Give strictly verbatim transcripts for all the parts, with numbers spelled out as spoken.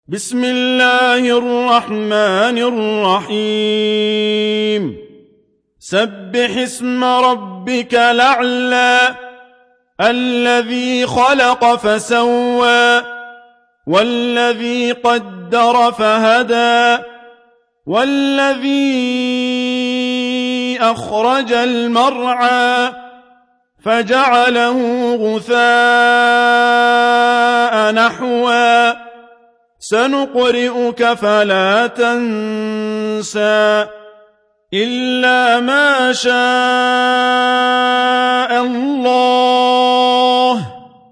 بسم الله الرحمن الرحيم سبح اسم ربك الأعلى الذي خلق فسوى والذي قدر فهدى والذي أخرج المرعى فجعله غثاء نحوا سنقرئك فلا تنسى إلا ما شاء الله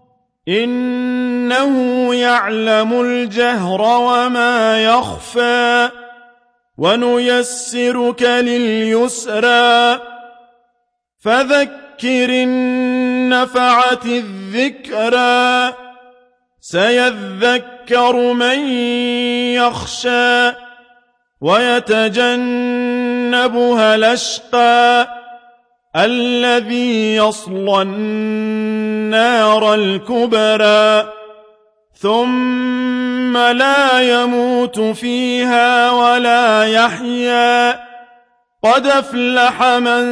إنه يعلم الجهر وما يخفى ونيسرك لليسرى فذكر إن نفعت الذكرى سيذكر من يخشى ويتجنبها الأشقى الذي يصلى النار الكبرى ثم لا يموت فيها ولا يحيا قد أفلح من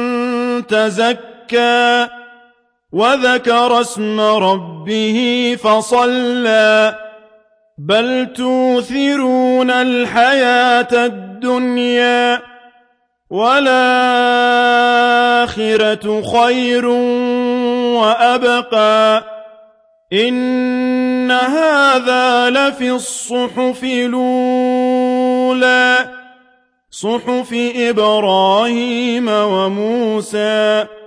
تزكى وذكر اسم ربه فصلى بل توثرون الحياة الدنيا والآخرة خير وأبقى إن هذا لفي الصحف الأولى صحف إبراهيم وموسى